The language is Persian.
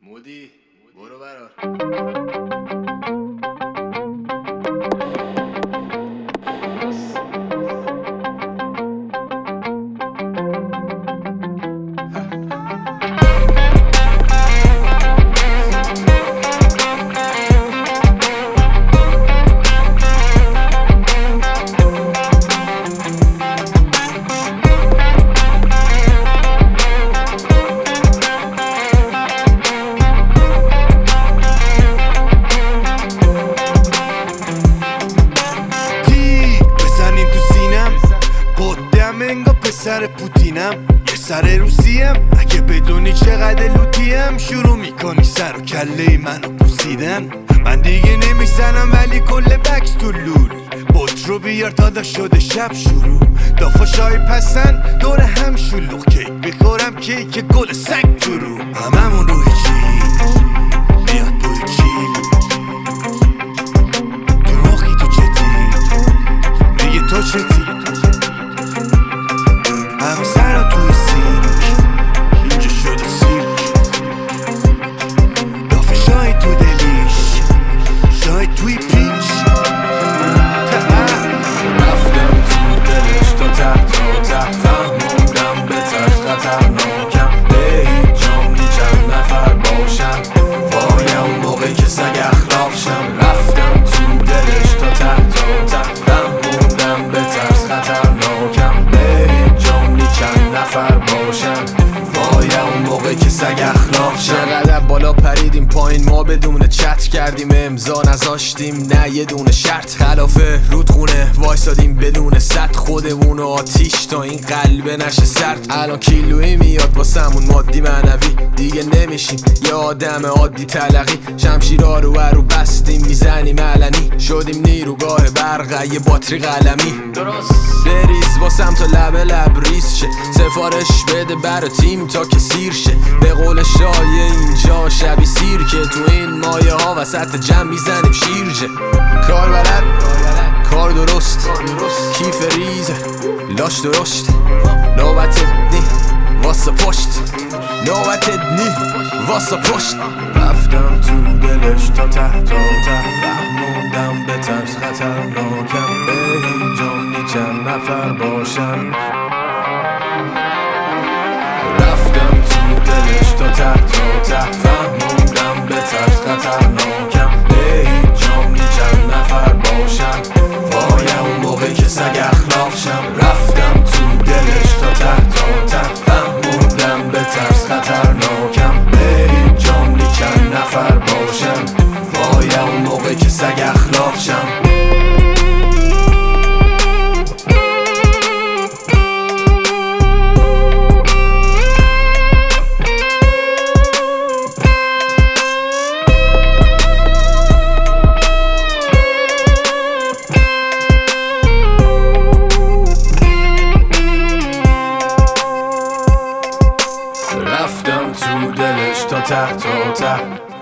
مودی برو برار. انگار پسر پوتینم یه سر روسیم. اگه بدونی چقدر لوتیم شروع میکنی سر و کله منو بوسیدن. من دیگه نمیزنم ولی کل بکس تو لول. بوت رو بیار داداش شده شب شروع. دافاشای پسن دور هم شلوغ کیک بخورم کیک گل سگ تو رو. هممون روی چیل میاد بوی چیل تو مخی تو چتی میگه تو چتی. همه سرا توی سیرک اینجا شده سیرک. دافه شای تو دلیش شای توی پیچ. رفتم تو دلش تا ته فهموندم به ترس خطرناکم. به هیچ جام نی چند نفر باشن وای اون موقع که سگ اخلاق شم. رفتم تو دلش تا ته فهموندم به ترس خطرناکم. به هیچ جام نی چند نفر باشن وای اون موقع که سگ اخلاق شم. چقدر بالا پریدیم پایین ما بدون چت کردیم امضا نذاشتیم نه یه دونه شرط. خلاف رودخونه وایسادیم بدون سد خودمون و آتیش تا این قلبه نشه سرد. الان کیلویی میاد واسمون مادی معنوی دیگه نمیشیم یه آدم عادی تلقی. شمشیرها رو بستیم میزنیم علنی شدیم نیروگاه برق یه باتری قلمی. بریز واسم تا لب ریز شه سفارش بده برا تیم تا که سیر شه. به قول شایه اینجا شبی سیر که تو این مایه ها وسط جمع میزنیم شیرجه. کار بلد کار درست کیف ریزه لاش درشت. نوبت نی واسه پشت نوبت نی واسه پشت. رفتم تو دلش تا ته فهموندم به ترس خطرناکم. به هیچ جام نی چند نفر باشن. رفتم تو دلش تا ته فهموندم به ترس خطرناکم. به هیچ جام نی چند نفر باشن وای اون موقع که سگ اخلاق شم. رفتم تو دلش تا ته فهموندم به ترس خطرناکم. به هیچ جام نی چند نفر باشن وای اون موقع که سگ اخلاق شم. رفتم تو دلش تا ته